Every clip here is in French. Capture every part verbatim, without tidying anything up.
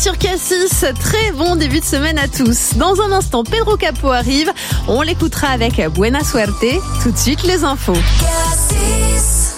sur Cassis, très bon début de semaine à tous. Dans un instant, Pedro Capo arrive, on l'écoutera avec Buena Suerte. Tout de suite, les infos. Cassis,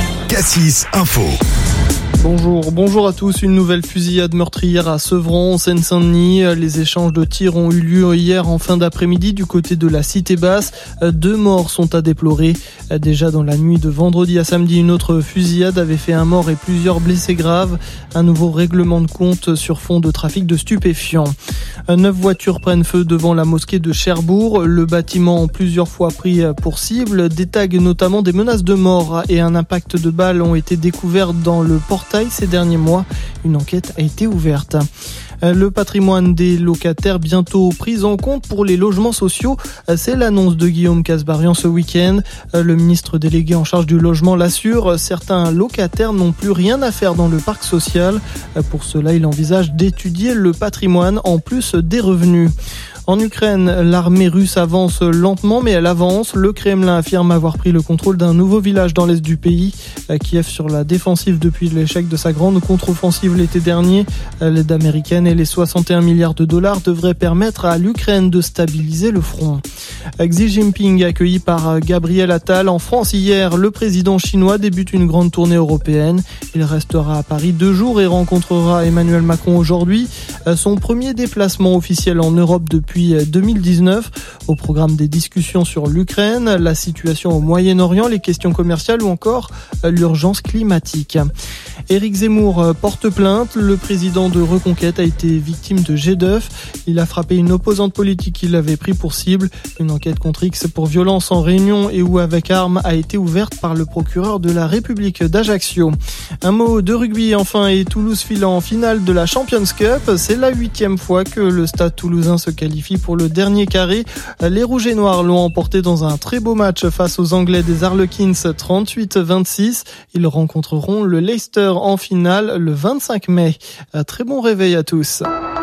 Cassis Info. Bonjour, bonjour à tous. Une nouvelle fusillade meurtrière à Sevran, en Seine-Saint-Denis. Les échanges de tirs ont eu lieu hier en fin d'après-midi du côté de la Cité Basse. Deux morts sont à déplorer. Déjà dans la nuit de vendredi à samedi, une autre fusillade avait fait un mort et plusieurs blessés graves. Un nouveau règlement de compte sur fond de trafic de stupéfiants. Neuf voitures prennent feu devant la mosquée de Cherbourg. Le bâtiment plusieurs fois pris pour cible. Des tags, notamment des menaces de mort et un impact de balles ont été découverts dans le portail ces derniers mois. Une enquête a été ouverte. Le patrimoine des locataires bientôt pris en compte pour les logements sociaux. C'est l'annonce de Guillaume Kasbarian ce week-end. Le ministre délégué en charge du logement l'assure. Certains locataires n'ont plus rien à faire dans le parc social. Pour cela, il envisage d'étudier le patrimoine en plus des revenus. En Ukraine, l'armée russe avance lentement, mais elle avance. Le Kremlin affirme avoir pris le contrôle d'un nouveau village dans l'est du pays. Kiev sur la défensive depuis l'échec de sa grande contre-offensive l'été dernier. L'aide américaine et les soixante et un milliards de dollars devraient permettre à l'Ukraine de stabiliser le front. Xi Jinping accueilli par Gabriel Attal en France hier. Le président chinois débute une grande tournée européenne. Il restera à Paris deux jours et rencontrera Emmanuel Macron aujourd'hui. Son premier déplacement officiel en Europe depuis deux mille dix-neuf. Au programme des discussions sur l'Ukraine, la situation au Moyen-Orient, les questions commerciales ou encore l'urgence climatique. Éric Zemmour porte plainte. Le président de Reconquête a été victime de jet d'œuf. Il a frappé une opposante politique qu'il avait pris pour cible. Une enquête contre X pour violence en réunion et ou avec arme a été ouverte par le procureur de la République d'Ajaccio. Un mot de rugby enfin, et Toulouse file en finale de la Champions Cup. C'est la huitième fois que le Stade toulousain se qualifie pour le dernier carré. Les Rouges et Noirs l'ont emporté dans un très beau match face aux Anglais des Harlequins trente-huit vingt-six. Ils rencontreront le Leicester en finale le vingt-cinq mai. Un très bon réveil à tous.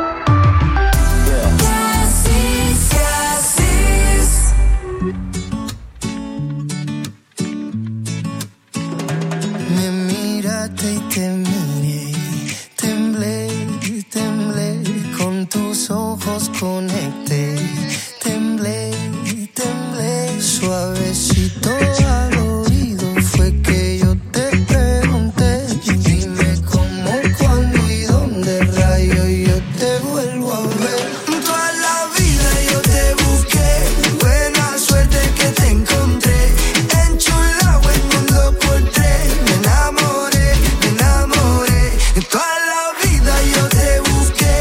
Ojos conecté, temblé, temblé, suavecito al oído fue que yo te pregunté, dime cómo, cuándo y dónde rayo yo te vuelvo a ver. Toda la vida yo te busqué, buena suerte que te encontré, enchulado el mundo por tres, me enamoré, me enamoré, toda la vida yo te busqué.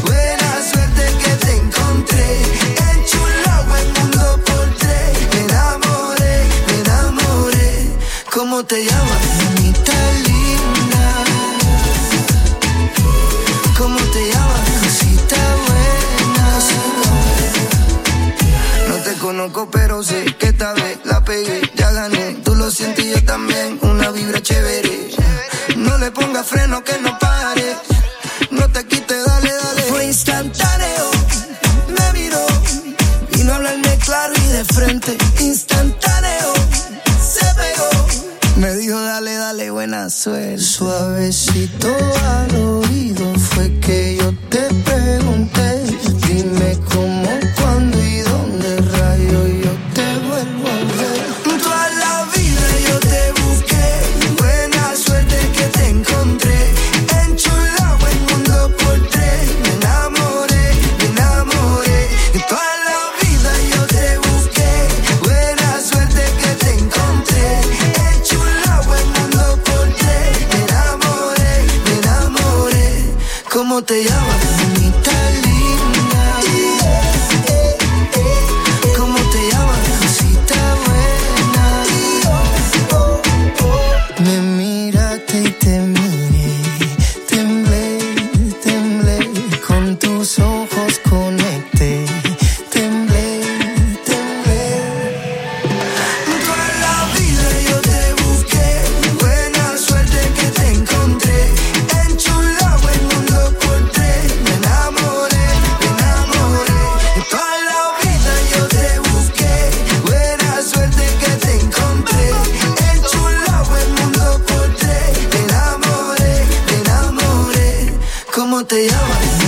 ¿Cómo te llamas? Mamita linda. ¿Cómo te llamas? Cosita buena. No te conozco pero sé que esta vez la pegué. Ya gané, tú lo sientes y yo también. Una vibra chévere. No le pongas freno que no pare. No te quites, dale, dale. Fue instantáneo. Me miró y no hablarme claro y de frente. Instantáneo. Se pegó. Me dijo dale, dale, buena suerte. Suavecito al oído fue que yo te pregunté. Dime cómo, cuándo y dónde rayo yo te vuelvo a ver. Toda la vida yo te busqué. Buena suerte que te encontré. Enchulado el mundo por tres. Me enamoré, me enamoré. Toda la vida yo te busqué. Buena suerte que te encontré. ¿Cómo te llamas? Mamita linda. ¿Cómo te llamas? Cosita buena. Me miraste y te miré. Temblé, temblé. Con tus ojos conecté. Temblé, temblé. Toda la vida yo te busqué. Buena suerte que te encontré. Enchulado el mundo por tres. Me enamoré, me enamoré. Toda la vida yo te busqué. Buena suerte que te encontré. Enchulado el mundo por tres. Me enamoré, me enamoré. ¿Cómo te llamas?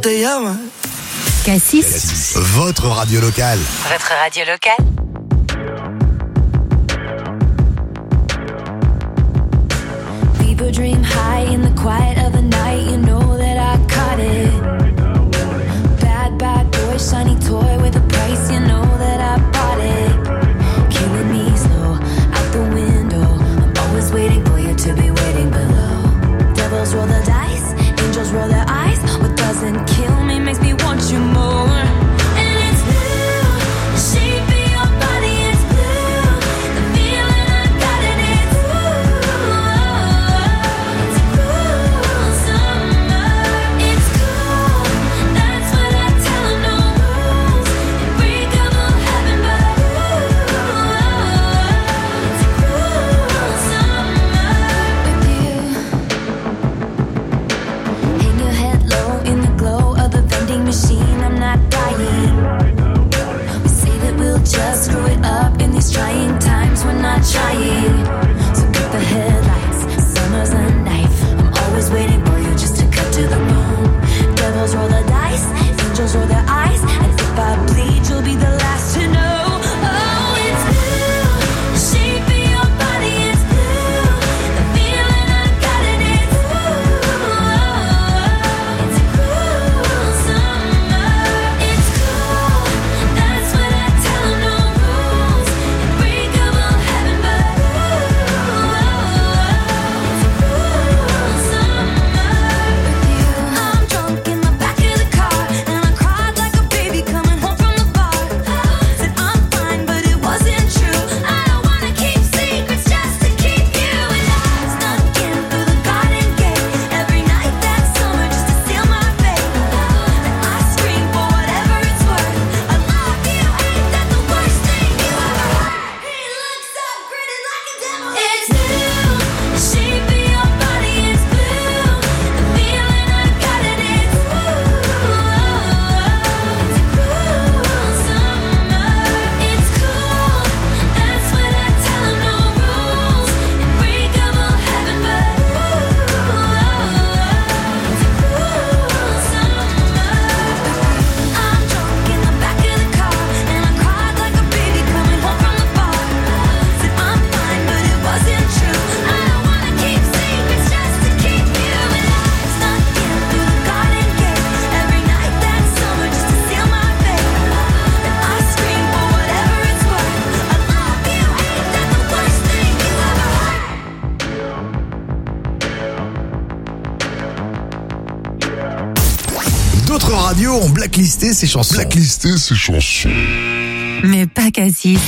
te llama? Cassis, votre radio locale. Votre radio locale. People dream high in the quiet of the night. You know that I caught it. Bad, bad boy, shiny toy with a price. You know that I bought it. Killing me slow, out the window. I'm always waiting for you to be waiting below. Devils roll the dice, angels roll their eyes. What doesn't kill me makes me want you more. And it's blue, the shape of your body is blue. The feeling I got in it, ooh. It's cool summer, it's cool. That's what I tell 'em, no rules. Unbreakable heaven, but ooh, it's cool summer with you. Hang your head low in the glow of the vending machine. I'm not dying. We say that we'll just screw it up in these trying times. We're not trying. So cut the headlights. Summer's a knife. I'm always waiting for you just to cut to the bone. Devils roll the dice. Angels roll their eyes. And if I bleed, you'll be the last to know. Oh, it's blue. The shape of your body is blue. The feeling I got in it, ooh. It's cool summer. It's cool. That's what I tell 'em, no rules. Unbreakable heaven, but ooh, it's cool summer with you. I'm drunk in the back of the car, and I cried like a baby coming home from the bar. Said I'm fine, but it wasn't true. I don't wanna keep secrets just to keep you. And I snuck in through the garden gate every night that summer just to steal my fate. And I scream for whatever it's worth. I love you, ain't that the worst thing you ever heard? He looks so gritty like a devil. It's blue, the shape of your body is blue. The feeling I got in it, ooh. It's cool summer, it's cool. That's what I tell 'em, no rules. Unbreakable heaven, but ooh, it's cool summer. I'm drunk in the back of the car, and I cried like a baby coming home from the bar. Said I'm fine, but it wasn't true. I don't wanna keep secrets just to keep you. And I snuck in through the garden gate every night that summer just to steal my fate. And I scream for whatever it's worth. I love you, ain't that the worst thing you ever heard? D'autres radios ont blacklisté ces chansons. Blacklisté ces chansons. Mais pas Cassis.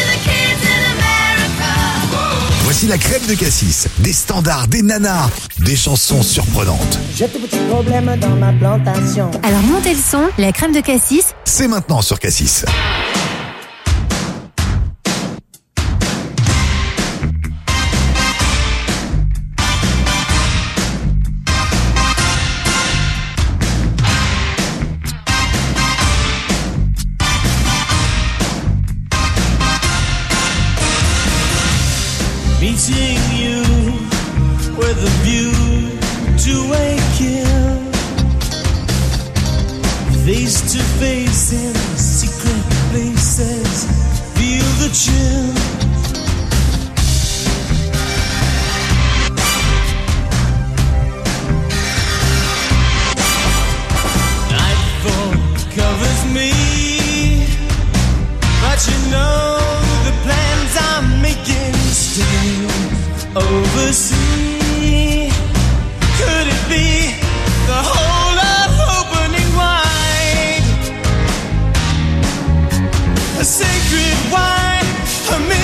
Voici la crème de Cassis. Des standards, des nanars, des chansons surprenantes. J'ai tout petit problème dans ma plantation. Alors montez le son, la crème de Cassis. C'est maintenant sur Cassis. Meeting you with a view to a kill. Face to face in secret places. Feel the chill. Nightfall covers me, but you know the plans I'm making still oversee. Could it be the whole of opening wide? A sacred wine, a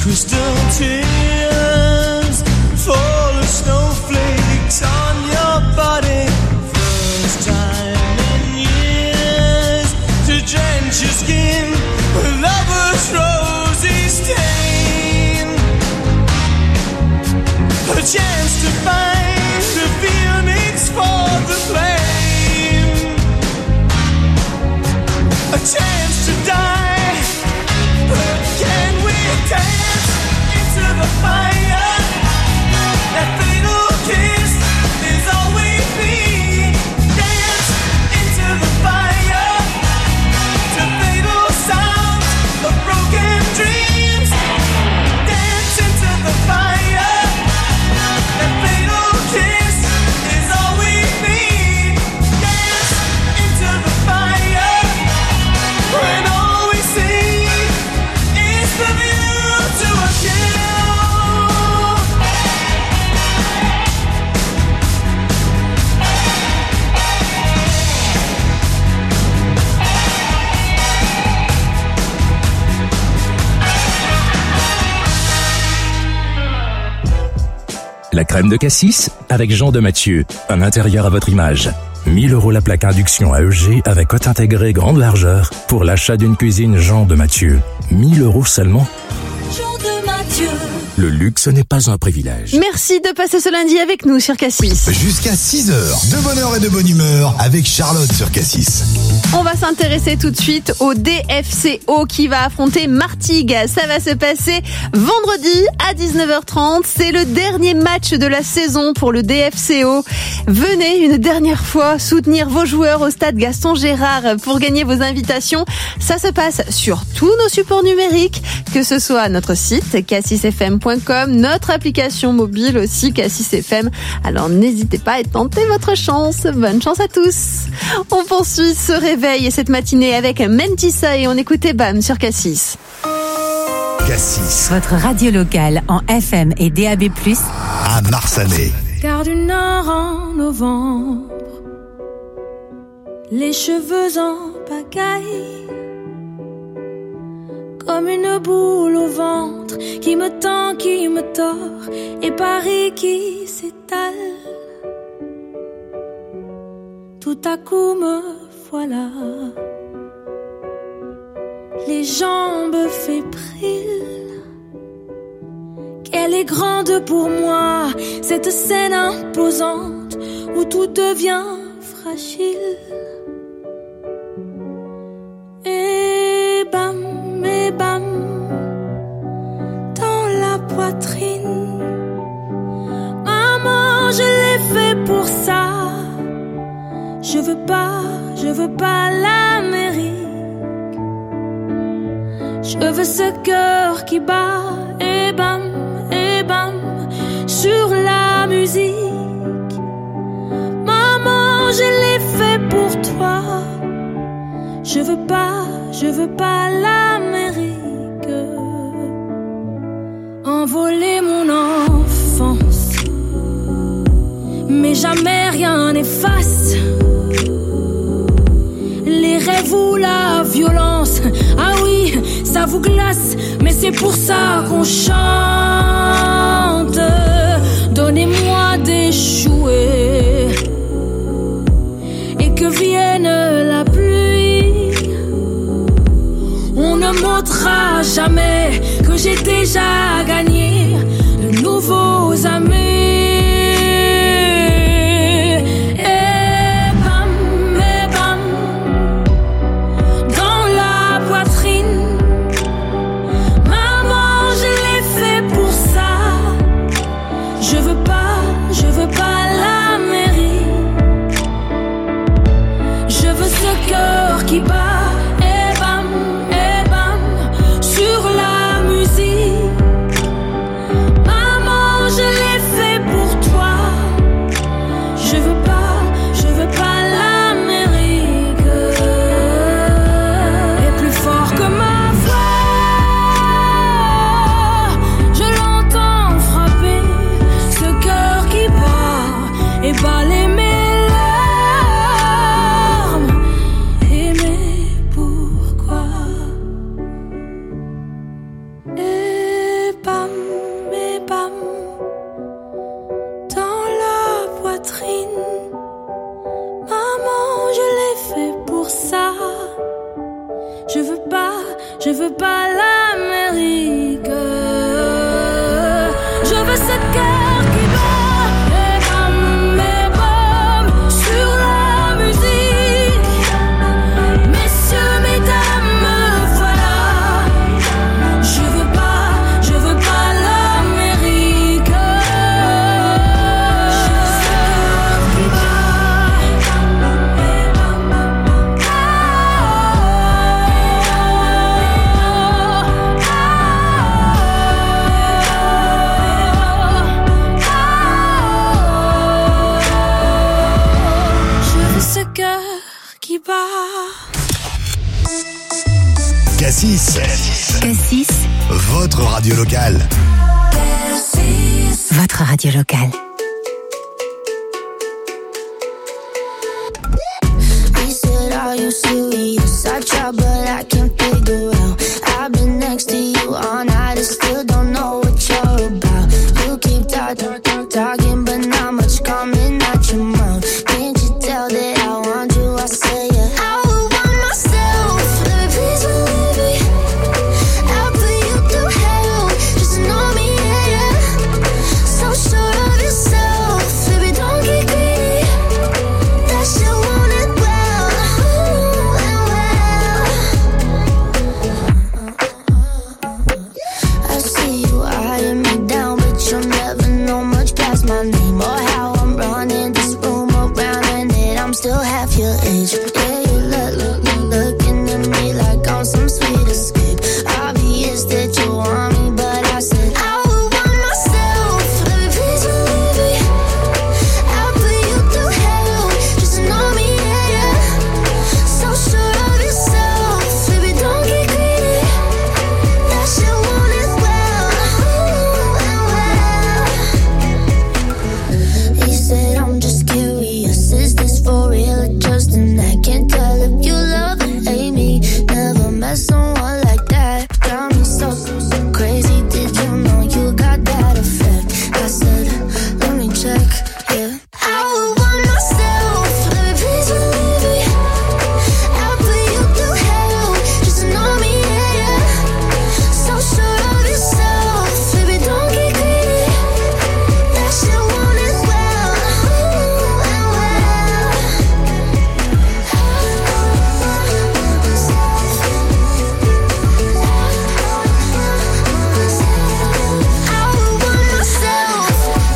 crystal tears fall as snowflakes on your body. First time in years to drench your skin with lover's rosy stain. A chance to find the feelings for the flame. A chance to die, but can we dance into the fire? That fatal kiss is all we need. Dance into the fire, to fatal sounds of broken dreams. Dance into the fire. That fatal kiss is all we need. Dance into the fire. When all we see is the view to a kill. La crème de cassis avec Jean de Mathieu. Un intérieur à votre image. mille euros la plaque induction à E G avec hôte intégré grande largeur pour l'achat d'une cuisine Jean de Mathieu. mille euros seulement. Jean de Mathieu. Le luxe n'est pas un privilège. Merci de passer ce lundi avec nous sur Cassis. Jusqu'à six heures, de bonne heure et de bonne humeur avec Charlotte sur Cassis. On va s'intéresser tout de suite au D F C O qui va affronter Martigues. Ça va se passer vendredi à dix-neuf heures trente. C'est le dernier match de la saison pour le D F C O. Venez une dernière fois soutenir vos joueurs au stade Gaston Gérard pour gagner vos invitations. Ça se passe sur tous nos supports numériques, que ce soit notre site cassis f m point com, notre application mobile aussi Cassis F M. Alors n'hésitez pas et tentez votre chance. Bonne chance à tous. On poursuit ce réveil cette matinée avec Mentissa et on écoutait Bam sur Cassis. Cassis Votre radio locale en F M et D A B plus, à Marsanais. Gare du Nord en novembre, les cheveux en pagaille, comme une boule au ventre qui me tend, qui me tord, et Paris qui s'étale. Tout à coup me voilà, les jambes fébriles. Qu'elle est grande pour moi, cette scène imposante où tout devient fragile. Et bam, et bam, dans la poitrine. Maman, je l'ai fait pour ça. Je veux pas, je veux pas l'Amérique. Je veux ce cœur qui bat, et bam, et bam, sur la musique. Maman, je l'ai fait pour toi. Je veux pas, je veux pas l'Amérique. Envoler mon enfance, mais jamais rien n'efface les rêves ou la violence. Ah oui, ça vous glace, mais c'est pour ça qu'on chante. Donnez-moi des jouets et que vienne la pluie. On ne montrera jamais que j'ai déjà gagné de nouveaux amis. Qui bat, et bam, et bam, sur la musique. Maman, je l'ai fait Je veux pas l'Amérique. Je veux ce cœur qui bat. Et bam, et bam, sur la musique. Messieurs, mesdames, voilà. Je veux pas, je veux pas l'Amérique. Je veux ce cœur qui qui bat. Cassis. Cassis, Votre radio locale. votre radio locale. He said, are you serious? I try, but I can't figure out. I've been next to you all night and still don't know what you're about. You keep talking, talking, but not much coming out your mouth. Can't you tell that I want you? I say yeah. I would want myself. Let me please believe me. I'll put you through hell. Just know me, yeah, yeah. So sure of yourself. Baby, don't get greedy. That shit want it well. Ooh, well. I see you eyeing me down, but you'll never know much past my name or how I'm running this room around, and that I'm still half your age. Yeah, you look, look, look, looking at me like I'm some sweet escape. Obvious that you want me, but I said I would want myself. Let me please believe me. I'll put you through hell. Just know me, yeah, yeah. So sure of yourself. Baby, don't get greedy. That shit want it well. Ooh, well, well. He said, I'm just curious. Is this for real or just an act? Can't tell if you love or hate me. Never met someone like that. Got me so, so crazy. Did you know you got that effect? I said, let me check, yeah. I would want myself. Let me please believe me. I'll put you through hell. Just know me, yeah, yeah. So sure of yourself. Baby, don't get greedy. That shit want it well. Ooh, well, well. I would want myself.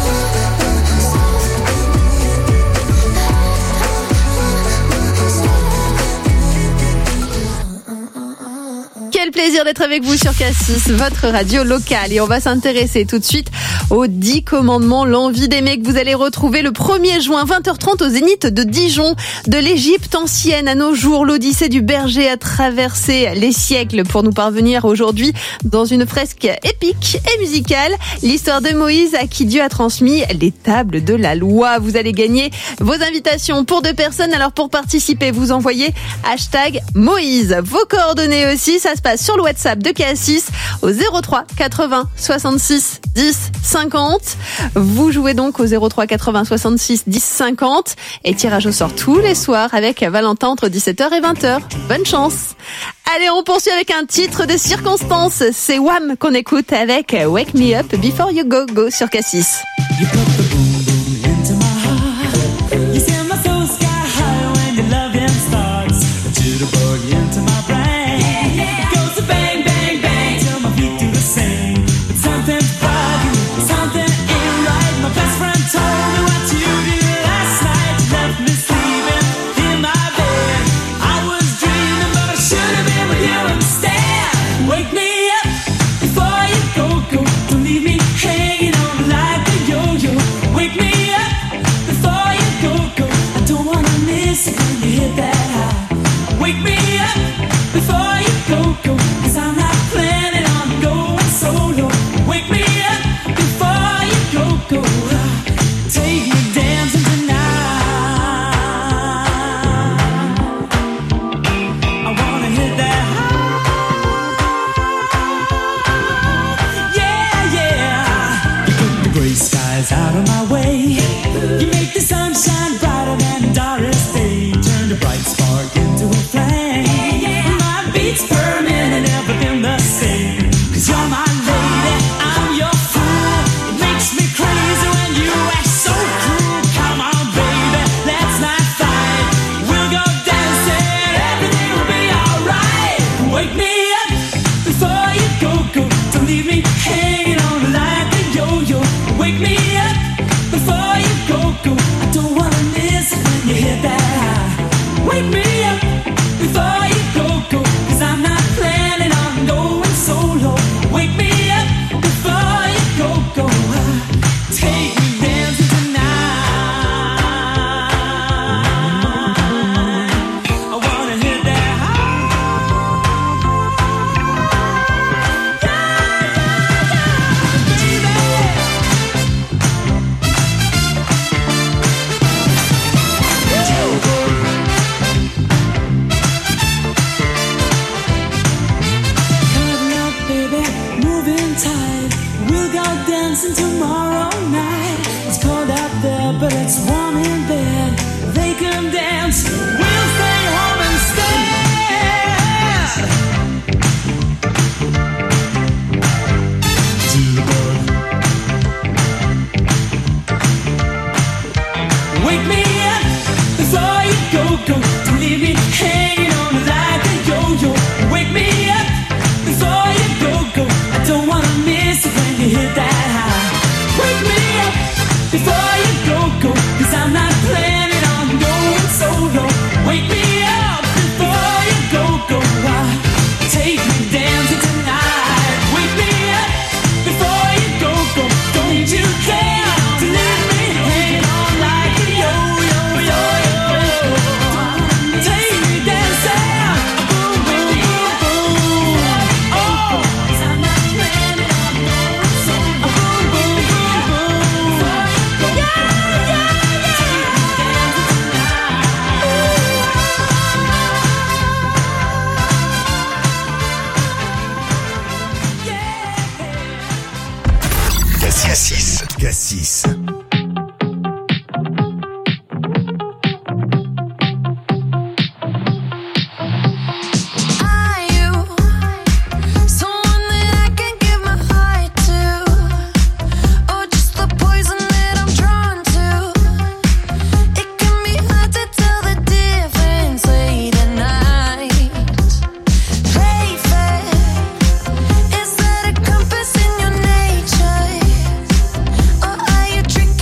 Quel plaisir d'être avec vous sur Cassis, votre radio locale. Et on va s'intéresser tout de suite aux dix commandements, l'envie d'aimer, que vous allez retrouver le premier juin, vingt heures trente au Zénith de Dijon. De l'Égypte ancienne à nos jours, l'Odyssée du berger a traversé les siècles pour nous parvenir aujourd'hui dans une fresque épique et musicale. L'histoire de Moïse à qui Dieu a transmis les tables de la loi. Vous allez gagner vos invitations pour deux personnes. Alors pour participer, vous envoyez hashtag Moïse. Vos coordonnées aussi, ça se passe sur le WhatsApp de Cassis au zéro trois quatre-vingts soixante-six dix cinquante. Vous jouez donc au zéro trois quatre-vingts soixante-six dix cinquante et tirage au sort tous les soirs avec Valentin entre dix-sept heures et vingt heures. Bonne chance. Allez, on poursuit avec un titre de circonstance. C'est Wham qu'on écoute avec Wake Me Up Before You Go Go sur Cassis. You put the boom boom into my heart. You send my soul sky high when your loving starts to the boogie into my brain. It goes to bang bang bang till my feet do the same. But something's bugging, something ain't right. My best friend told me what you did last night. You left me sleeping in my bed. I was dreaming, but I should have been with you instead. Wake me up before you go go. Don't leave me hanging on like a yo-yo. then and never been the same. Cause you're my lady, I'm your fool. It makes me crazy when you act so cruel. Come on, baby, let's not fight. We'll go dancing, everything will be alright. Wake me up before you go, go. Don't leave me hanging on like a yo-yo. Wake me up before you go, go. I don't wanna miss it when you hit that high. Wake me up before you go, go. Cause I'm not planning on going solo. Wake me up before you go, go. Take me dancing tonight. I wanna hit that high. Coming up, baby, moving tight. We'll go dancing tomorrow night. It's cold out there, but it's warm in bed. They can dance, we'll stay home instead. To the bug. Wake me up before you go, go. Don't leave me hanging on like a yo-yo. Wake me up before you go, go. I don't wanna miss it when you hit that high. Wake me up before you go, go. Cause I'm not planning on going solo. Wake me up before you go, go. Uh, Take me dancing tonight. Wake me up before you go, go. Don't you care to leave me hanging on like a yo-yo, yo-yo. Take me dancing, boom, boom, boom, boom. Oh, 'cause I'm not planning on going solo. Boom, boom, boom, boom. Yeah, yeah, yeah. Take me dancing tonight. Cassis. Cassis. Are you someone that I can give my heart to, or just the poison that I'm drawn to? It can be hard to tell the difference late at night. Play fair, is that a compass in your nature, or are you tricking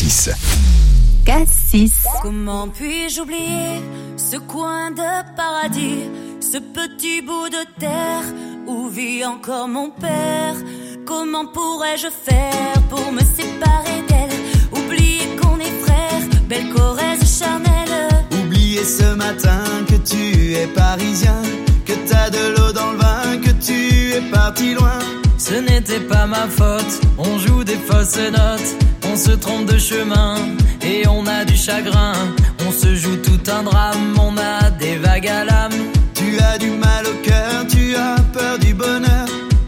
Cassis. Cassis. Comment puis-je oublier ce coin de paradis, ce petit bout de terre où vit encore mon père? Comment pourrais-je faire pour me séparer d'elle? Oublier qu'on est frères, belle Corrèze charnelle. Oublier ce matin que tu es parisien, que t'as de l'eau dans le vin, que tu es parti loin. Ce n'était pas ma faute, on joue des fausses notes, on se trompe de chemin et on a du chagrin. On se joue tout un drame, on a des vagues à l'âme. Tu as du mal au cœur, tu as peur du bonheur.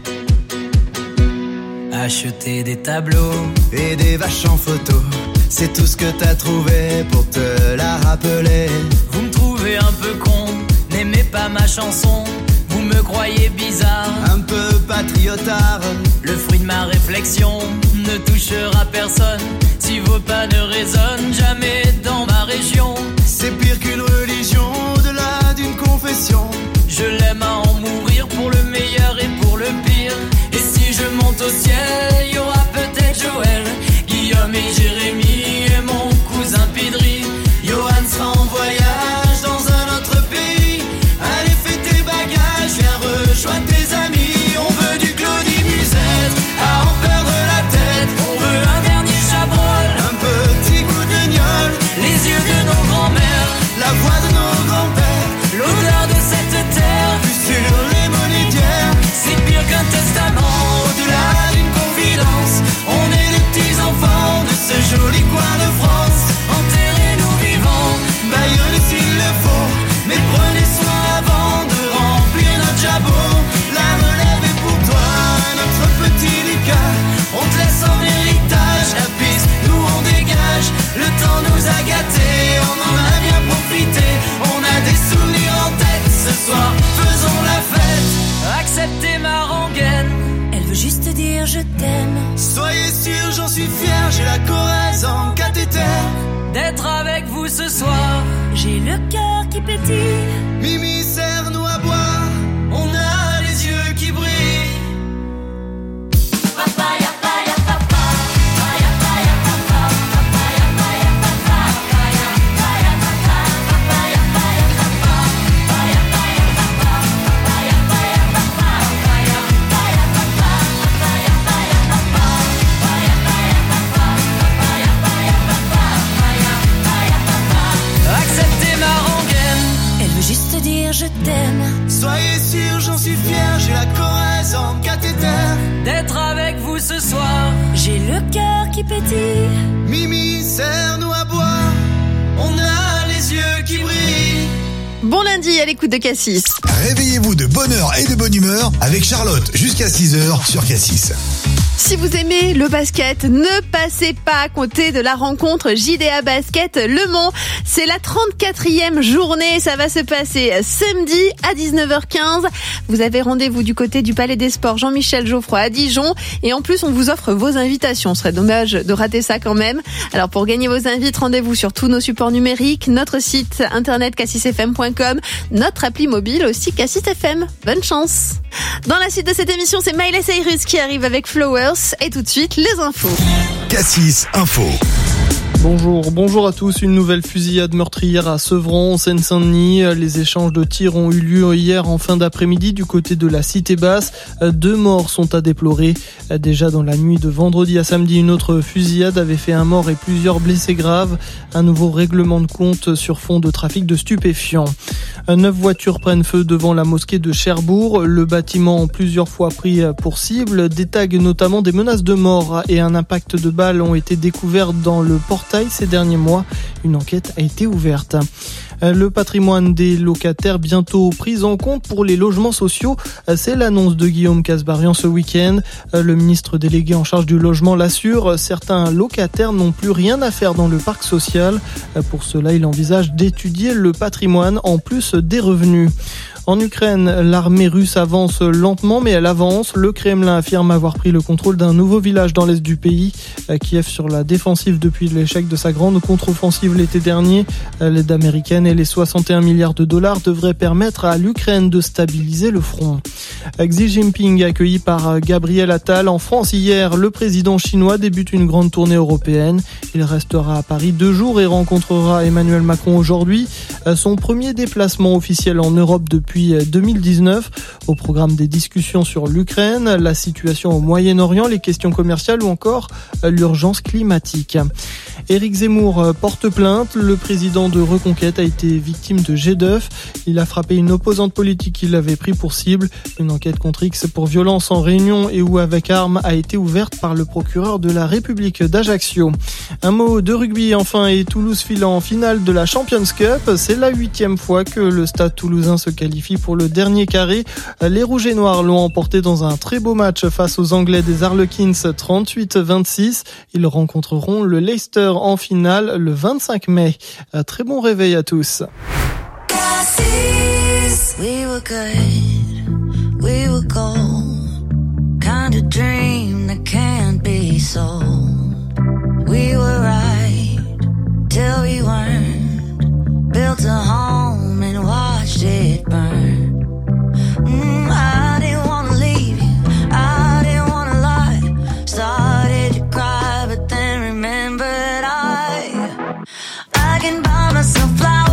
Acheter des tableaux et des vaches en photo, c'est tout ce que t'as trouvé pour te la rappeler. Vous me trouvez un peu con, n'aimez pas ma chanson. Vous me croyez bizarre, un peu patriotard. Le fruit de ma réflexion ne touchera personne si vos pas ne résonnent jamais dans ma région. C'est pire qu'une religion, au-delà d'une confession. Je l'aime à en mourir pour le meilleur et pour le pire. Et si je monte au ciel, il y aura peut-être Joël, Guillaume et Jérémy et mon cousin Pidri. Johan sera en voyage dans un autre pays. Allez, fais tes bagages, viens rejoindre tes amis. On veut du Claudie Musette, à en perdre la tête. On veut un dernier Chabrol, un petit goût de gnôle. Les yeux de nos grands-mères, la voix de nos grands-pères, l'odeur de cette terre, vue sur les monétières. C'est pire qu'un testament, au-delà d'une confidence. On est les petits enfants de ce joli coin de France. Enterrez-nous vivants, baillez-nous s'il le faut, mais prenez soin avant de remplir notre jabot. La relève est pour toi, notre petit Lucas. On te laisse en héritage la piste, nous on dégage. Le temps nous a gâtés, on en a bien profité. On a des souvenirs en tête, ce soir faisons la fête. Acceptez ma rengaine, elle veut juste dire je t'aime. Soyez sûr, j'en suis fier, j'ai la Corrèze en cathéter. D'être avec vous ce soir, j'ai le cœur qui pétille. Mimi, serre-nous à boire, on a les yeux qui brillent. Papaya, papaya, papa, papaya, papaya, papa, papaya, papaya, papa, papaya, papaya, papa, papaya, papaya, papa, papaya, papaya, papa, papaya, papaya, papa, papaya, papaya, papa, papaya, papaya, papa, papaya, papaya, papa, papaya, papaya, papa, papaya, papaya, papa. Acceptez ma rengaine, elle veut juste dire je t'aime. Soyez sûr, j'en suis fier, j'ai la Corrèze en cathéter. D'être avec vous ce soir, j'ai le cœur qui pétille. Mimi, serre-nous à boire, on a les yeux qui brillent. Bon lundi à l'écoute de Cassis. Réveillez-vous de bonne heure et de bonne humeur avec Charlotte jusqu'à six heures sur Cassis. Si vous aimez le basket, ne passez pas à côté de la rencontre J D A Basket Le Mans. C'est la trente-quatrième journée. Ça va se passer samedi à dix-neuf heures quinze. Vous avez rendez-vous du côté du Palais des Sports Jean-Michel Geoffroy à Dijon. Et en plus, on vous offre vos invitations. Ce serait dommage de rater ça quand même. Alors, pour gagner vos invites, rendez-vous sur tous nos supports numériques, notre site internet cassis f m point com, notre appli mobile aussi Cassis F M. Bonne chance. Dans la suite de cette émission, c'est Miley Cyrus qui arrive avec Flowers. Et tout de suite, les infos. Cassis Info. Bonjour, bonjour à tous. Une nouvelle fusillade meurtrière à Sevran, en Seine-Saint-Denis. Les échanges de tirs ont eu lieu hier en fin d'après-midi du côté de la Cité Basse. Deux morts sont à déplorer. Déjà dans la nuit de vendredi à samedi, une autre fusillade avait fait un mort et plusieurs blessés graves. Un nouveau règlement de compte sur fond de trafic de stupéfiants. Neuf voitures prennent feu devant la mosquée de Cherbourg. Le bâtiment plusieurs fois pris pour cible. Des tags, notamment des menaces de mort et un impact de balles ont été découverts dans le portail ces derniers mois. Une enquête a été ouverte. Le patrimoine des locataires bientôt pris en compte pour les logements sociaux. C'est l'annonce de Guillaume Kasbarian ce week-end. Le ministre délégué en charge du logement l'assure. Certains locataires n'ont plus rien à faire dans le parc social. Pour cela, il envisage d'étudier le patrimoine en plus des revenus. En Ukraine, l'armée russe avance lentement, mais elle avance. Le Kremlin affirme avoir pris le contrôle d'un nouveau village dans l'est du pays. Kiev sur la défensive depuis l'échec de sa grande contre-offensive l'été dernier. L'aide américaine et les soixante et un milliards de dollars devraient permettre à l'Ukraine de stabiliser le front. Xi Jinping accueilli par Gabriel Attal en France hier. Le président chinois débute une grande tournée européenne. Il restera à Paris deux jours et rencontrera Emmanuel Macron aujourd'hui. Son premier déplacement officiel en Europe depuis deux mille dix-neuf. Au programme des discussions sur l'Ukraine, la situation au Moyen-Orient, les questions commerciales ou encore l'urgence climatique. Éric Zemmour porte plainte. Le président de Reconquête a été victime de jet d'œuf. Il a frappé une opposante politique qu'il avait pris pour cible. Une enquête contre X pour violence en réunion et ou avec arme a été ouverte par le procureur de la République d'Ajaccio. Un mot de rugby enfin et Toulouse file en finale de la Champions Cup. C'est la huitième fois que le Stade toulousain se qualifie pour le dernier carré. Les Rouges et Noirs l'ont emporté dans un très beau match face aux Anglais des Harlequins trente-huit vingt-six. Ils rencontreront le Leicester en finale le vingt-cinq mai. Un très bon réveil à tous. We were good, we were gold, kind of dream that can't be sold. We were right till we weren't, built a home and watched it burn. Mm, I didn't wanna leave you, I didn't wanna lie, started to cry but then remembered I, I can buy myself flowers.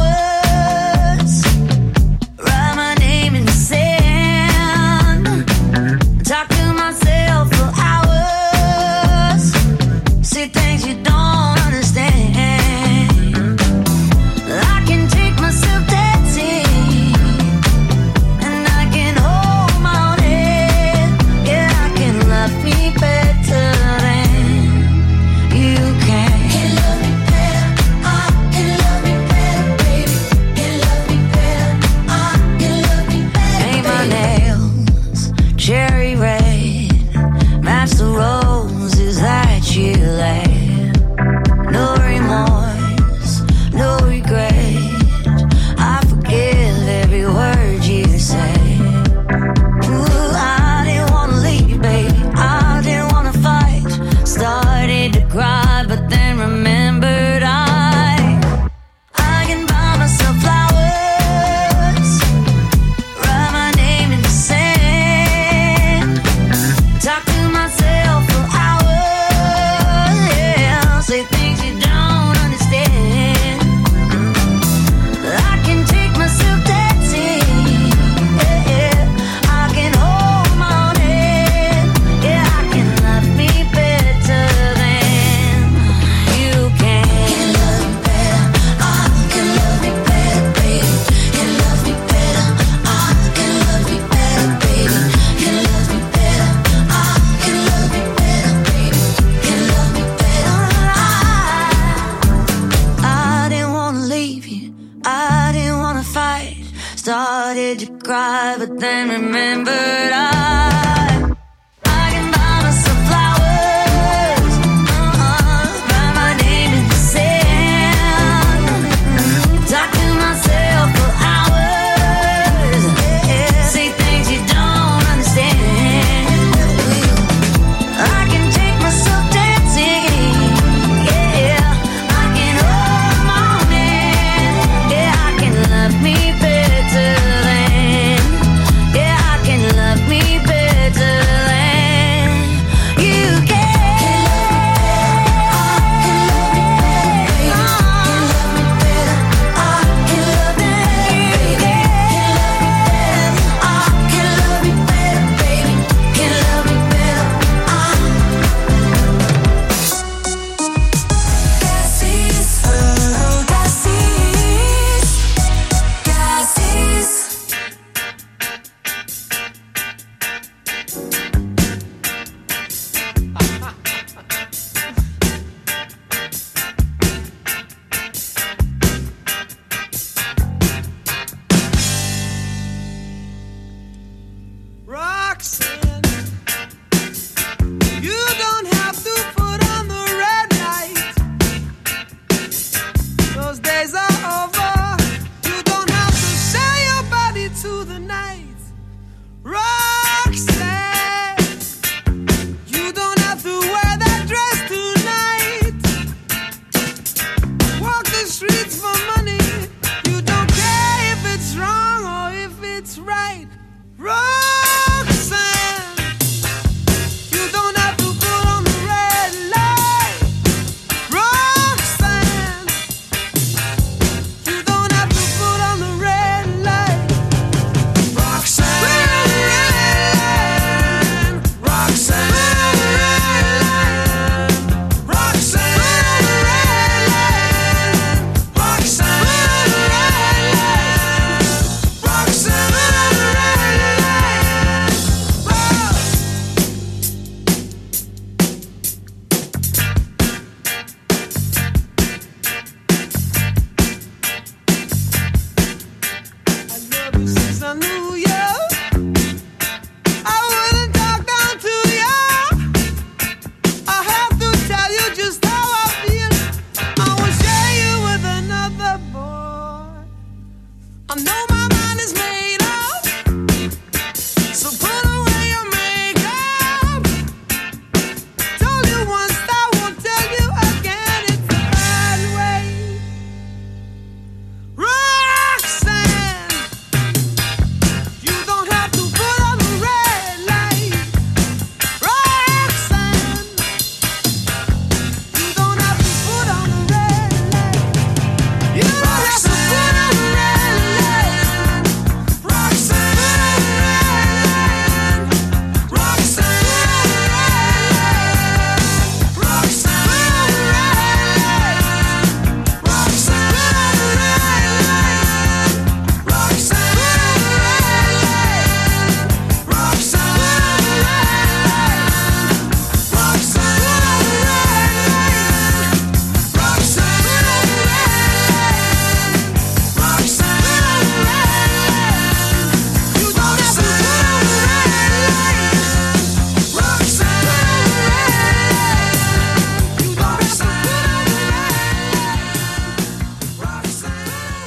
Yeah, I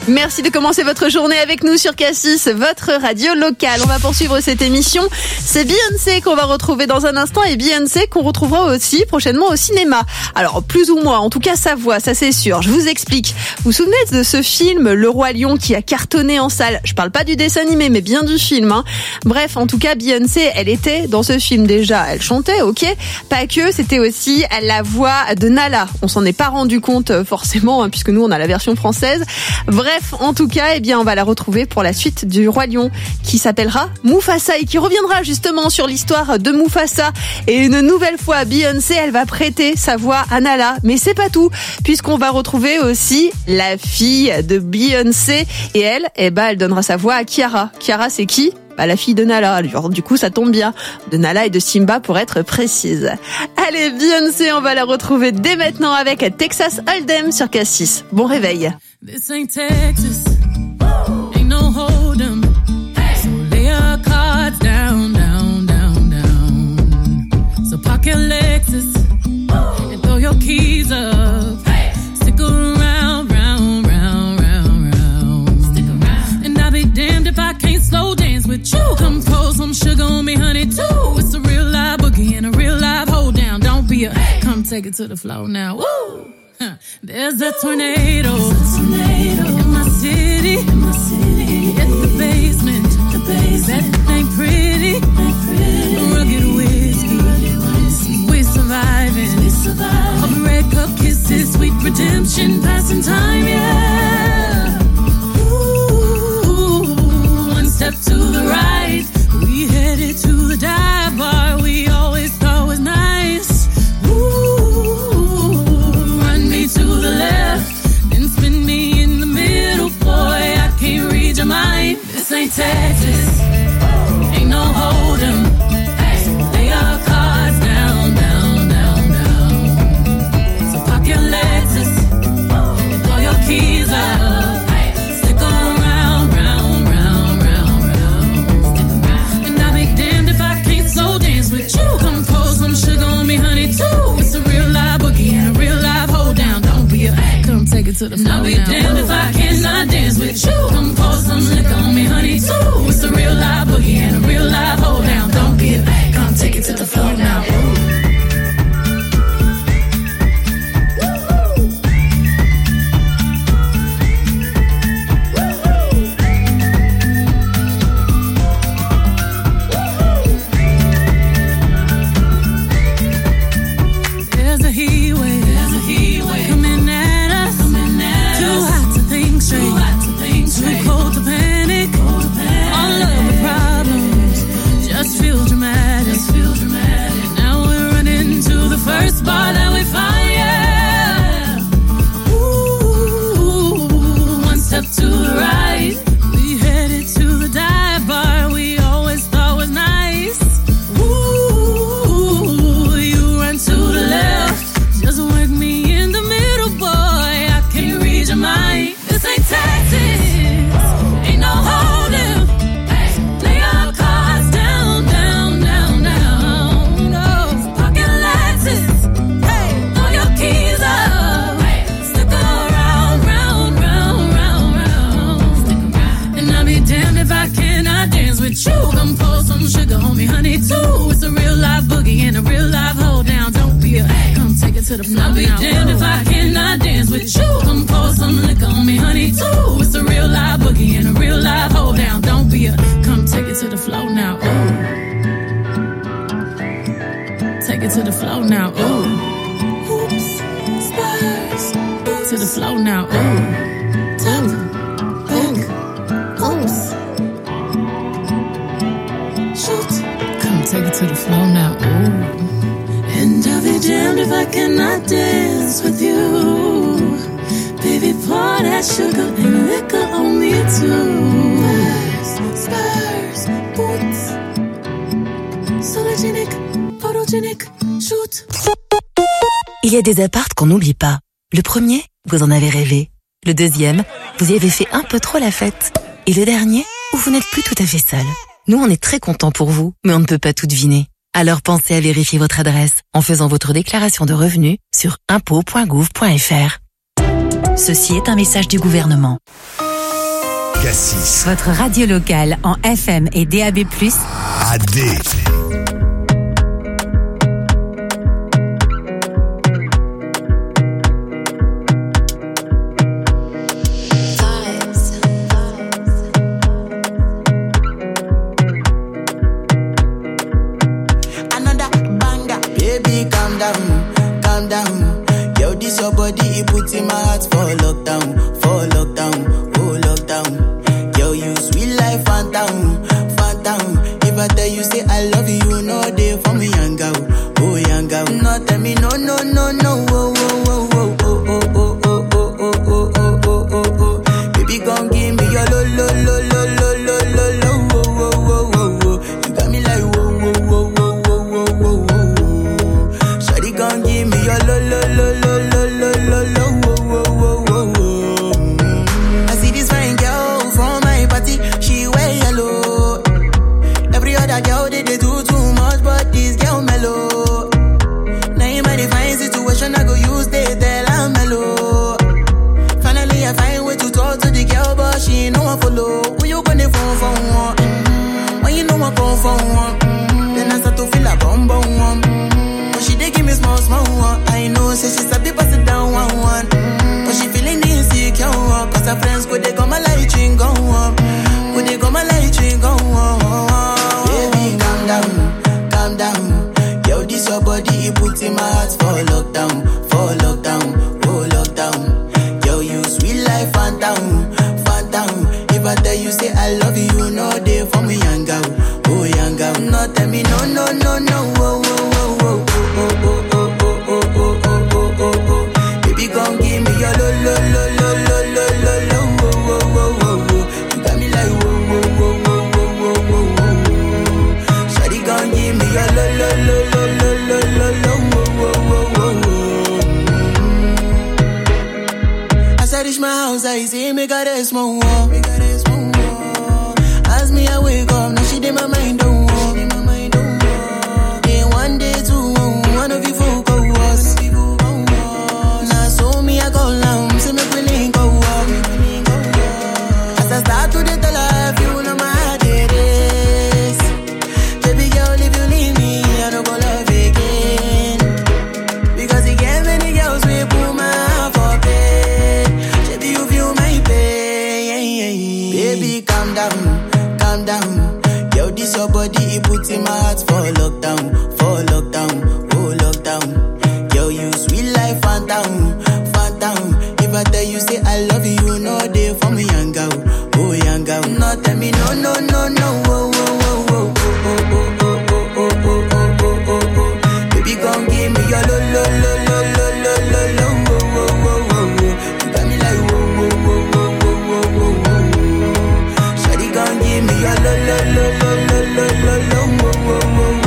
Merci de commencer votre journée avec nous sur Cassis, votre radio locale. On va poursuivre cette émission. C'est Beyoncé qu'on va retrouver dans un instant et Beyoncé qu'on retrouvera aussi prochainement au cinéma. Alors, plus ou moins, en tout cas sa voix, ça c'est sûr. Je vous explique. Vous vous souvenez de ce film Le Roi Lion qui a cartonné en salle? Je parle pas du dessin animé, mais bien du film. Hein. Bref, en tout cas, Beyoncé, elle était dans ce film déjà. Elle chantait, ok. Pas que, c'était aussi la voix de Nala. On s'en est pas rendu compte forcément, hein, puisque nous on a la version française. Bref, Bref, en tout cas, eh bien, on va la retrouver pour la suite du Roi Lion qui s'appellera Mufasa et qui reviendra justement sur l'histoire de Mufasa. Et une nouvelle fois, Beyoncé, elle va prêter sa voix à Nala. Mais c'est pas tout, puisqu'on va retrouver aussi la fille de Beyoncé. Et elle, eh ben, elle donnera sa voix à Kiara. Kiara, c'est qui? Bah, la fille de Nala. Alors, du coup, ça tombe bien. De Nala et de Simba pour être précise. Allez, Beyoncé, on va la retrouver dès maintenant avec Texas Hold'em sur Cassis. Bon réveil. This ain't Texas, ain't no hold'em. So lay your cards down, down, down, down. So park your Lexus and throw your keys up. Stick around, round, round, round, round. Stick around. And I'll be damned if I can't slow dance with you. Come pour some sugar on me, honey, too. It's a real live boogie and a real live hold down. Don't be a, come take it to the floor now. Woo! There's a tornado, There's a tornado in my city, in my city. At the basement, the basement. That ain't pretty, ain't pretty. Rugged whiskey, rugged whiskey. We're surviving, we surviving. All the red cup kisses, sweet redemption, passing time, yeah. Ooh, one step to the right, we headed to the dive bar we always thought was nice. To the left, then spin me in the middle, boy, I can't read your mind. This ain't Texas, ain't no hold'em. Lay your cards down, down, down, down. So park your Lexus and throw your keys up. Stick around, round, round, round, round. And I'll be damned if I can't slow dance with you. Come pour some sugar on me, honey, too. It's a real live boogie and a real live hold down. Come take it to the floor. I'll be now. Damned if I cannot dance with you. Come pour some liquor on me, honey, too. It's a real live boogie and a real live hold down. Don't be a come take it to the floor now. Ooh. I'll be damned if I cannot dance with you. Come pour some liquor on me, honey, too. It's a real live boogie and a real live hold down. Don't be a, come take it to the floor now. Ooh. Take it to the floor now. Ooh. Oops, Spurs. Oops. To the floor now. Ooh. Tap, pick, oops. Shoot. Come take it to the floor now. Ooh. And I'll be damned if I cannot dance with you. Baby, pour that sugar and liquor on me too. Spurs, Spurs, boots. Sologenic, photogenic, shoot. Il y a des apparts qu'on n'oublie pas. Le premier, vous en avez rêvé. Le deuxième, vous y avez fait un peu trop la fête. Et le dernier, où vous n'êtes plus tout à fait seul. Nous, on est très contents pour vous, mais on ne peut pas tout deviner. Alors pensez à vérifier votre adresse en faisant votre déclaration de revenus sur impôts point gouv point fr. Ceci est un message du gouvernement. Cassis. Votre radio locale en F M et D A B plus, A D. Another banger, baby, calm down, calm down. Yo, this your body, it puts in my heart for lockdown, for lockdown, oh lockdown. Yo, you sweet life, phantom, phantom. If I tell you say I love you, you know they for me, young girl, oh young girl. No, tell me no, no, no, no, oh, oh, oh, oh, oh, oh, oh, oh, oh, oh, oh, oh, oh, oh. Baby, come give me your lo, lo, lo, lo, lo, lo, lo, lo, oh, oh, oh, oh, oh. You got me like whoa, whoa, whoa, whoa, whoa, whoa, whoa, whoa. Shawty, come give me your lo, lo, lo, lo, lo, lo, lo, lo, oh, oh, oh, oh, oh. I see this fine girl from my party, she wear yellow. Every other girl they, they do too much, but this girl mellow. Now in my divine situation, I go use they tell I'm mellow. Finally, I find way to talk to the girl, but she ain't no one follow. Who you gonna phone for one? Mm-hmm. When you know I come for one, mm-hmm. Then I start to feel a bum bum one. Mm-hmm. But she dey give me small small one. I know, say she sabi pass it down one one. Mm-hmm. But she feeling insecure, one. Cause her friends go they come my light ring go on. Go they come my light ring go on. Baby, calm down, calm down. Yo, this your body, it puts in my heart for lockdown, for lockdown, oh lockdown. Yo, you sweet life, phantom, phantom. If I tell you say I love you, you know they for me, young girl, oh young girl. No, tell me no, no, no, no, oh, oh, oh, oh, oh, oh, oh, oh, oh, oh, oh, oh, oh. Baby, come give me your lo, lo, lo, lo, lo, lo, lo, lo, oh, oh, oh, oh, oh. You got me like whoa, whoa, whoa, whoa, whoa, whoa, whoa, whoa. Shawty, come give me your lo, lo, lo, lo, lo, lo, lo, lo, oh, oh, oh, oh, oh. As I reach my house, I see me got a small wall. As me, I wake up, now she did my mind don't walk. Then one day, two, one of you folk go was. Now so me, I go down, see me feeling go up. As I start to the tell her, you know my heart it is. Baby girl, if you leave me, I don't go love again. Because you get many girls, we put my heart for bed. Baby, you feel my pain. Baby, calm down, calm down. Yo, this your body, it puts in my heart for lockdown, for lockdown, oh lockdown. Yo, you sweet life, phantom, phantom. If I tell you say I love you, you know they for me, young girl, oh young girl. No, tell me no, no, no, no, oh, oh, oh, oh, oh, oh, oh, oh, oh, oh, oh, oh, oh. Baby, come give me your lo, lo, lo, lo, lo, lo, lo, lo, oh, oh, oh, oh, oh. You got me like whoa, whoa, whoa, whoa, whoa, whoa, whoa, whoa. Shawty, come give me your lo, lo, lo, lo, lo, lo, lo, lo, oh, oh, oh, oh, oh.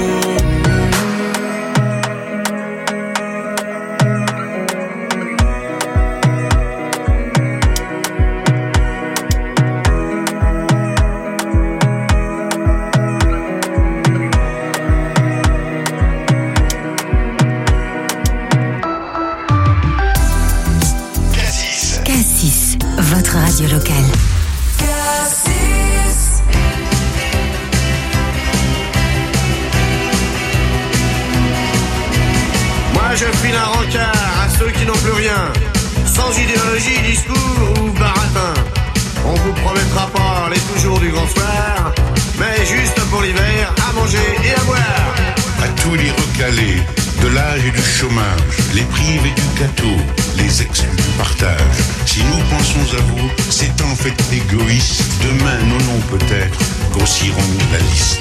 Cassis, votre radio locale. Moi je file un rencard à ceux qui n'ont plus rien, sans idéologie, discours ou baratin. On vous promettra pas les toujours du grand soir, mais juste pour l'hiver, à manger et à boire. À tous les recalés, de l'âge et du chômage, les privés du gâteau, les exclus du partage. Si nous pensons à vous, c'est en fait égoïste. Demain, nos noms peut-être grossiront la liste.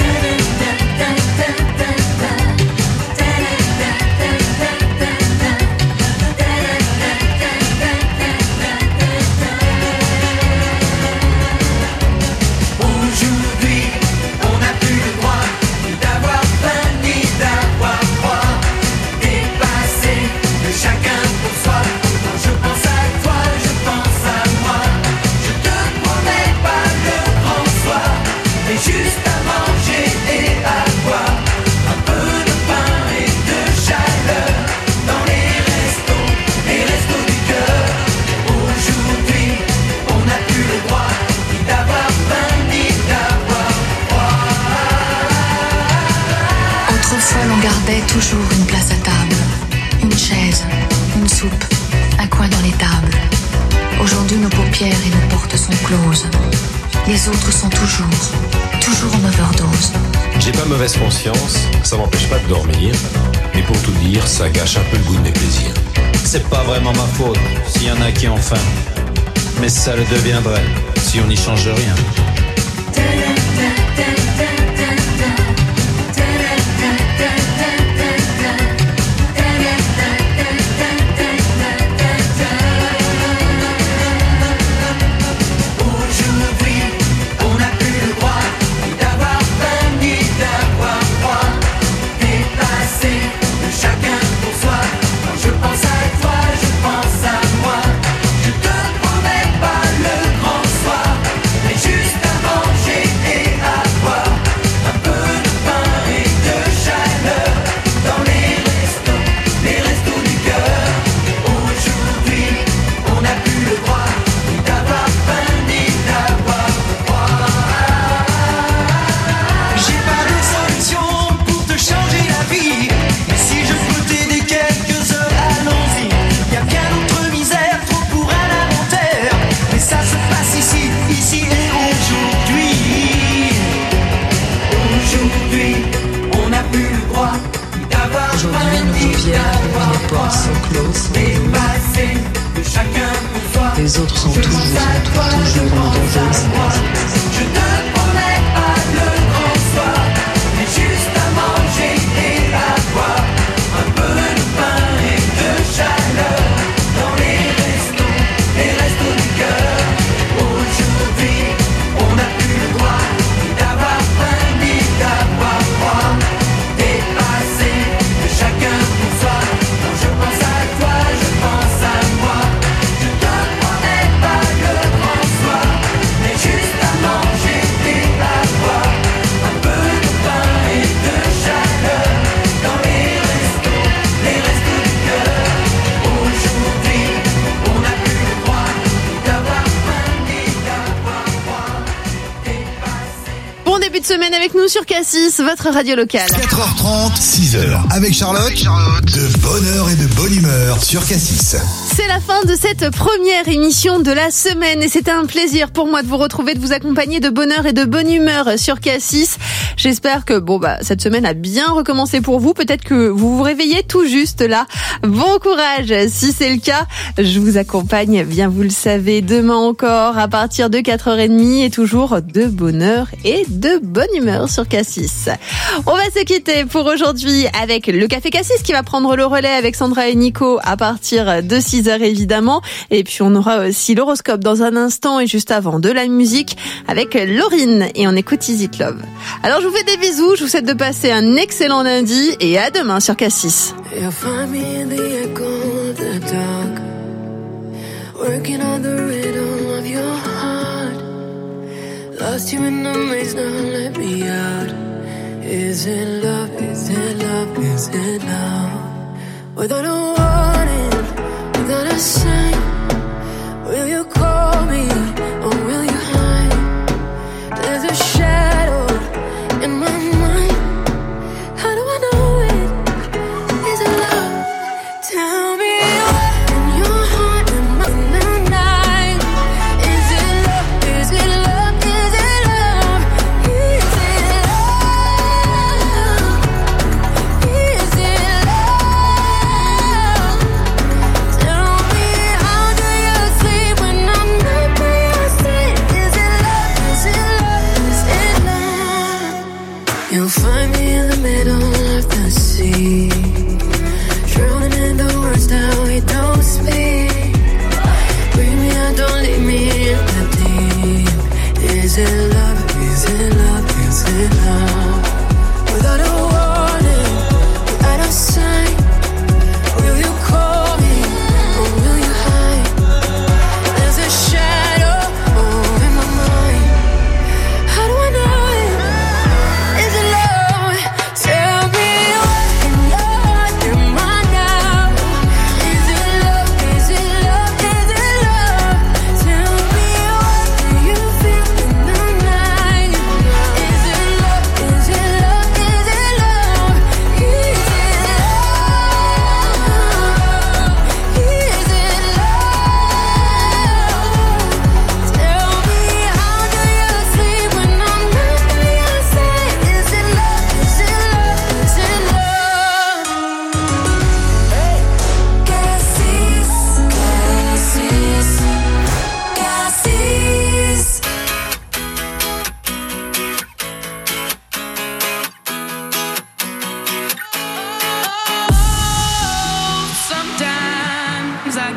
Aujourd'hui, on n'a plus le droit ni d'avoir faim ni d'avoir froid. Dépassé de chacun pour soi. Quand je pense à toi, je pense à moi. Je te promets pas le grand soir, mais juste à manger et à place à table, une chaise, une soupe, un coin dans l'étable. Aujourd'hui, nos paupières et nos portes sont closes. Les autres sont toujours, toujours en overdose. J'ai pas mauvaise conscience, ça m'empêche pas de dormir. Mais pour tout dire, ça gâche un peu le goût de mes plaisirs. C'est pas vraiment ma faute s'il y en a qui ont faim. Mais ça le deviendrait si on n'y change rien. Les autres sont toujours, toujours en overdose. Je ne promets pas le grand soir, mais juste à manger et à boire. Un peu de pain et de chaleur dans les restos, les restos du cœur. Aujourd'hui, on n'a plus le droit ni d'avoir faim ni d'avoir froid. Dépassé de chacun pour soi. Quand je pense à toi, je pense à moi. Je te promets pas le grand soir, mais juste à manger et à boire. Un peu de pain et de chaleur dans les restos, les restos du cœur. Aujourd'hui, on n'a plus le droit ni d'avoir faim ni d'avoir froid. Bon début de semaine avec nous sur Cassis, votre radio locale. quatre heures trente, six heures. Avec Charlotte, de bonne heure et de bonne humeur sur Cassis. C'est la fin de cette première émission de la semaine et c'était un plaisir pour moi de vous retrouver, de vous accompagner de bonne heure et de bonne humeur sur Cassis. J'espère que bon bah cette semaine a bien recommencé pour vous. Peut-être que vous vous réveillez tout juste là. Bon courage si c'est le cas. Je vous accompagne, bien vous le savez, demain encore à partir de quatre heures trente et toujours de bonne heure et de bonne humeur sur Cassis. On va se quitter pour aujourd'hui avec le Café Cassis qui va prendre le relais avec Sandra et Nico à partir de six heures évidemment. Et puis on aura aussi l'horoscope dans un instant et juste avant de la musique avec Laurine et on écoute Is It Love. Alors je vous fais des bisous, je vous souhaite de passer un excellent lundi et à demain sur Cassis. You'll find me in the echo of the dark, working on the rhythm of your heart. Lost you in the maze, now let me out. Is it love, is it love, is it love? Without a warning, without a sign, will you call me or will you hide? There's a shadow in my mind. How do I know it? Is it love? Tell me what in your heart am I in the night? Is it love? Is it love? Is it love? Is it love? Is it love? Tell me how.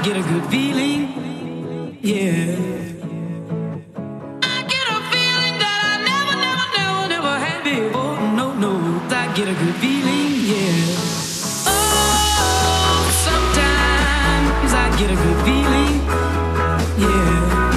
get a good feeling, yeah. I get a feeling that I never, never, never, never had before. No, no, I get a good feeling, yeah. Oh, sometimes I get a good feeling, yeah.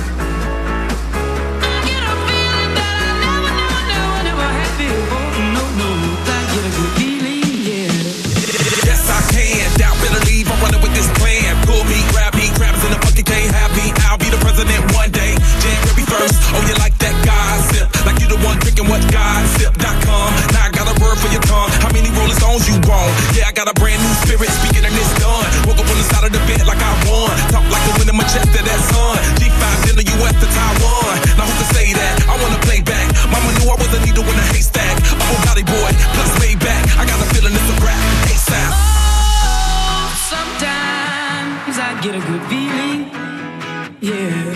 I get a feeling that I never, never, never, never had before. No, no, I get a good feeling, yeah. Yes, I can. Doubt, better leave. I'm running with this plan. Pull me, grab me, crabs in the bucket, can't have me. I'll be the president one day. January first. Oh, you like that gossip? Like you the one drinking what gossip dot com. Now I got a word for your tongue. How many Rolling Stones you want? Yeah, I got a brand new spirit speaking and it's done. Woke up on the side of the bed like I won. Talk like the wind in my chest to that sun. G five in the U S to Taiwan. Now who can say that? I wanna play back. Mama knew I was a needle in a haystack. Oh, Bugatti boy, plus Maybach. I got a feeling it's a rap. ASAP. Oh, sometimes I get a good feeling, yeah.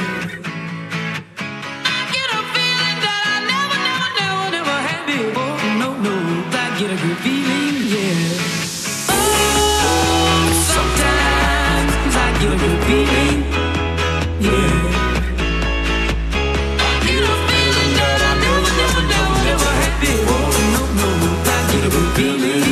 I get a feeling that I never, never, never, never had before. No, no, I get a good feeling, yeah. Oh, sometimes I get a good feeling, yeah. I get a feeling that I never, never, never, never had before. No, no, I get a good feeling.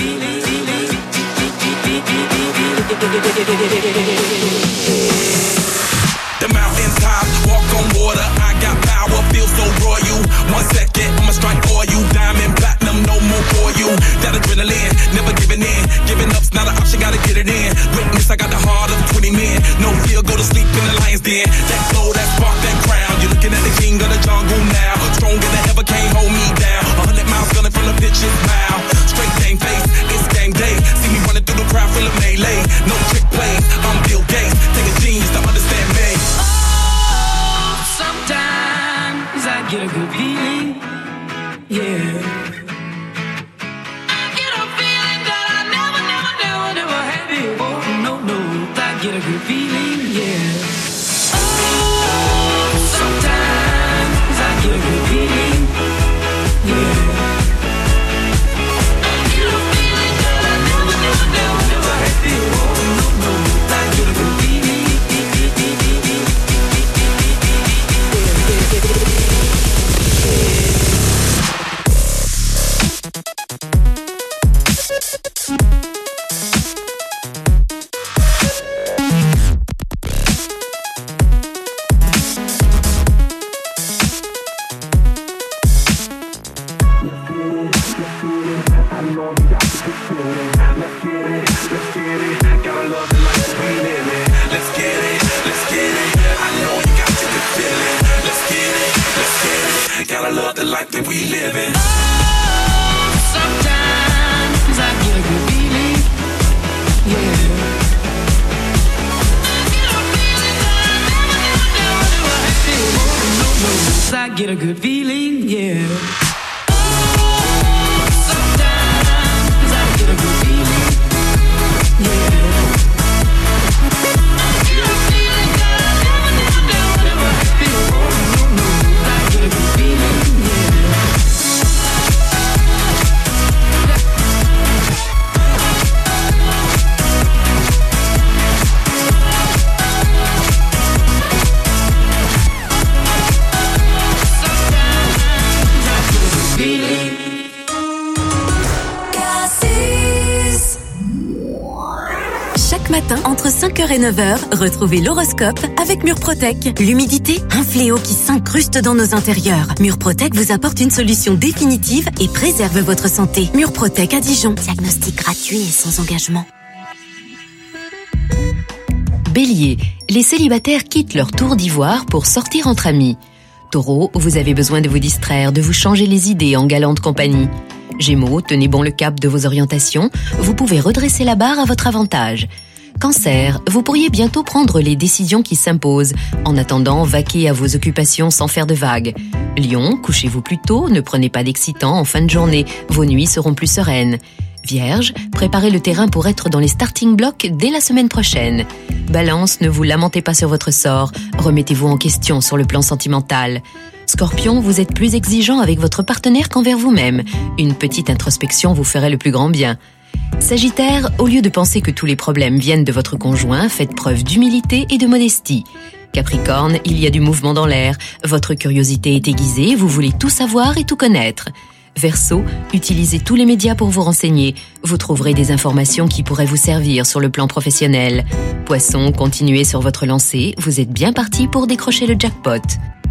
The mountain top, walk on water. I got power, feel so royal. One second, I'ma strike for you. Diamond, platinum, no more for you. That adrenaline, never giving in. Giving up's not an option, gotta get it in. Witness, I got the heart of twenty men. No fear, go to sleep in the lion's den. That glow, that spark, that crown. You're looking at the king of the jungle now. Stronger than ever, can't hold me down. A hundred miles gunning from the pitch's mouth. Straight game face, it's game day. See me running through the crowd full of melee. No trick plays, I'm Bill Gates. Take a genius to understand me. Oh, sometimes I get a good feeling, yeah. I get a feeling that I never, never, never, never had before. No, no, I get a good feeling, yeah. Oh, sometimes I get a good feeling, yeah. I get a feeling that I never, never, never, never had before. No, no, I get a good feeling. Gotta love the life that we live in. Oh, sometimes I get a good feeling, yeah. I get a feeling that I never, never, never, never had before. No, no, I get a good feeling, yeah. Oh, sometimes I get a good feeling, yeah. I get a feeling that I never, never, never, never had before. No, no, I get a good feeling. Chaque matin, entre cinq heures et neuf heures, retrouvez l'horoscope avec Murprotec. L'humidité, un fléau qui s'incruste dans nos intérieurs. Murprotec vous apporte une solution définitive et préserve votre santé. Murprotec à Dijon. Diagnostic gratuit et sans engagement. Bélier, les célibataires quittent leur tour d'ivoire pour sortir entre amis. Taureau, vous avez besoin de vous distraire, de vous changer les idées en galante compagnie. Gémeaux, tenez bon le cap de vos orientations, vous pouvez redresser la barre à votre avantage. Cancer, vous pourriez bientôt prendre les décisions qui s'imposent. En attendant, vaquez à vos occupations sans faire de vagues. Lion, couchez-vous plus tôt, ne prenez pas d'excitant en fin de journée, vos nuits seront plus sereines. Vierge, préparez le terrain pour être dans les starting blocks dès la semaine prochaine. Balance, ne vous lamentez pas sur votre sort, remettez-vous en question sur le plan sentimental. Scorpion, vous êtes plus exigeant avec votre partenaire qu'envers vous-même. Une petite introspection vous ferait le plus grand bien. Sagittaire, au lieu de penser que tous les problèmes viennent de votre conjoint, faites preuve d'humilité et de modestie. Capricorne, il y a du mouvement dans l'air, votre curiosité est aiguisée, vous voulez tout savoir et tout connaître. Verseau, utilisez tous les médias pour vous renseigner. Vous trouverez des informations qui pourraient vous servir sur le plan professionnel. Poisson, continuez sur votre lancée, vous êtes bien parti pour décrocher le jackpot.